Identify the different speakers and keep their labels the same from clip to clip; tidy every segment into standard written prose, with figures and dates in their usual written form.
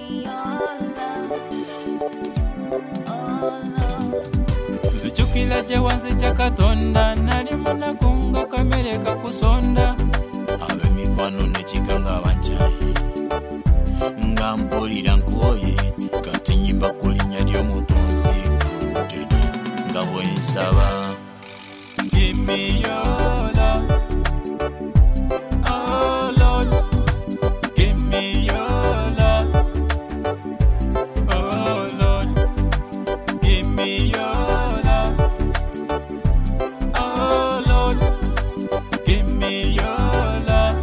Speaker 1: Zichukila jewanze chakatonda nali munakunga kamere kakusonda abe mikwano nechikanga banjayi nga mpulira nkuoye kati nyimba kulinya ly'omutonzi kulutedi nga bwensaba. Give me your love, oh Lord, give me your love, oh Lord, give me your love, oh Lord, give me your love,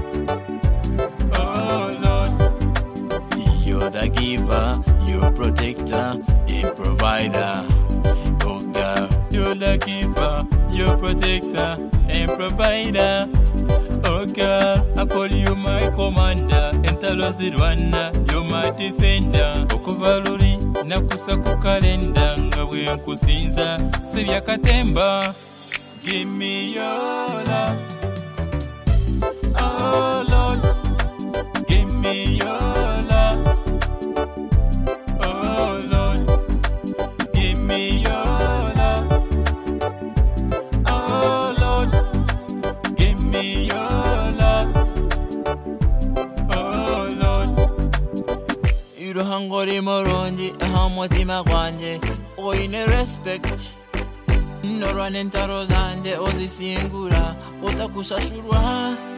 Speaker 1: oh Lord. You're the giver, you're protector, and provider. Oh God, you're the giver, you're protector, and provider. Oh God, I call you my commander, entalo zirwana, you're my defender. Okuvaluri nakusa ku kalenda nga bwe nkusinza sibya katemba. Give me your love, oh Lord, give me your love, oh Lord, give me your love, oh Lord, give me your love, oh Lord. Iruhangori moronji ahamutima gwanje oyine respect norwane ntaro zanje ozisingura otakushashurwa